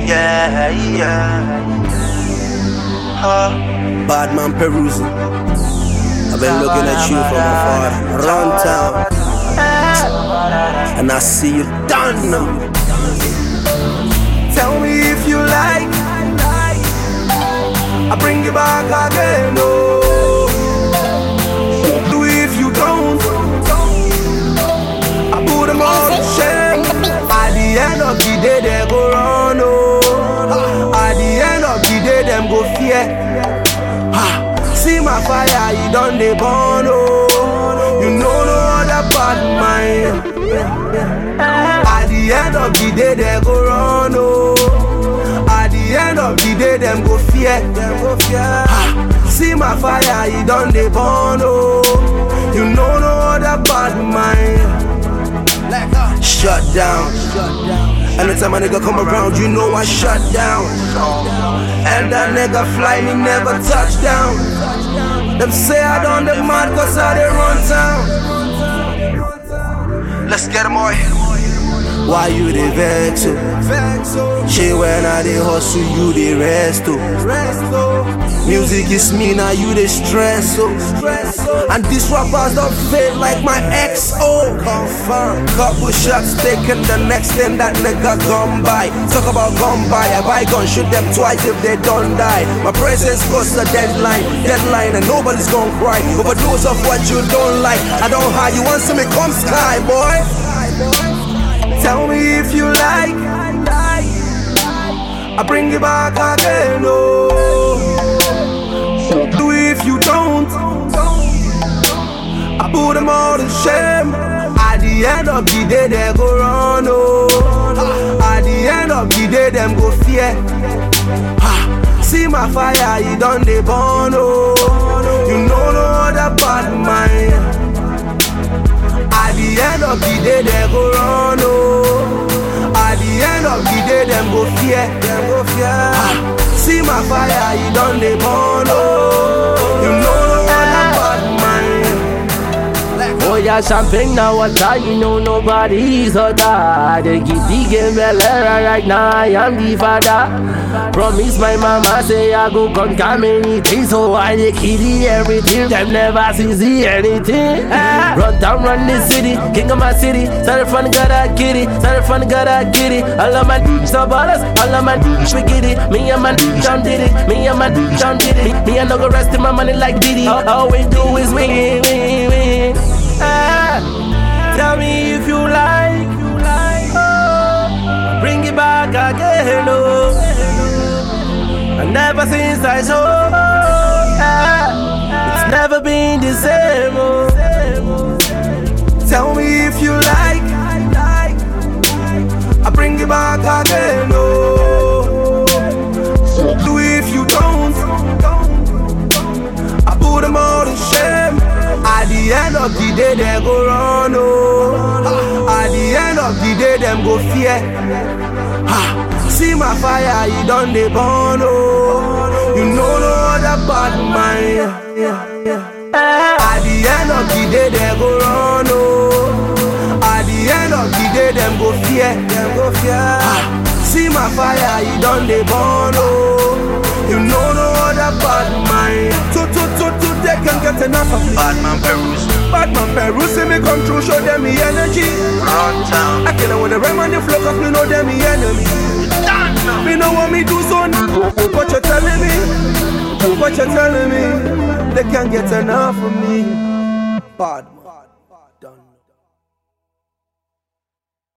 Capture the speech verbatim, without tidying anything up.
Yeah, yeah. Huh. Badman Peruzzi. I've been looking at you from afar. Run town. And I see you done now. Tell me if you like, I bring you back again. Oh, do if you don't, I put them all to shame. At the end of the day, they go run. Oh, at the end of the day, them go fear. Ha. See my fire, you done they burn. Oh, you know no other bad mind. At the end of the day, they go run. Oh, at the end of the day, them go fear. Them go fear. Ha. See my fire, you done they burn. Oh, you know no other bad mind. Shut down. Anytime a nigga come around, you know I shut down. And that nigga fly me never touch down. Them say I done the mad cause I they run town. Let's get them all. Why you the vex? She when I dey hustle, you the rest. Music is me, now you the stress. And these rappers don't fade like my X O. Confirm. Couple shots taken, the next thing that nigga gone by. Talk about gone by, a bygone, shoot them twice if they don't die. My presence goes a deadline, deadline, and nobody's gonna cry. Overdose of what you don't like. I don't hide, you want to see me come sky, boy. Tell me if you like, I bring you back again. Oh, do if you don't, I put them all to shame. At the end of the day, they go run. Oh, at the end of the day, them go fear. Ha. See my fire, you done they burn. Oh, you know no other bad mind. At the end of the day, they go run. Oh, at the end of the day, them go fear. Them go fear. Ha. See my fire, you done they burn. Oh, you know no other bad mind. Oh yeah, champagne now water, you know nobody's other. They give the game Bellera right now, I am the father. Promise my mama say I go conquer many things, so I they kill everything. Them never see anything. Ah. Run down, run the city, king of my city. Started fun, gotta get it. Started fun, gotta get it. All of my d***s are ballers, all of my d***s we get it. Me and my d***s down did it. Me and my d***s down did it. Me and no go rest in my money like Diddy. All, all we do is win, win, win. Ah, tell me if you like, oh, bring it back again. Oh, and never since I saw, ah, it's never been the same. Oh, tell me if you like, I bring it back again. Oh, do if you don't, I put them all to shame. At the end of the day, they go run. Oh, at the end of the day, them go fear. Ha. See my fire, you done they burn. Oh, you know no other bad mind. At the end of the day, they go run. Oh, at the end of the day, them go fear. Them go fear. Ha. See my fire, you done they burn. Oh, you know no other bad mind. To to to to, they can get enough of me. Badman Peruzzi. Badman Peruzzi, me come through, show them me energy. Run town. I kill them with the rhyme and the flow, cause me know them me enemy. Me know what me do, so what you telling me? What you telling me? They can't get enough of me. Badman, done.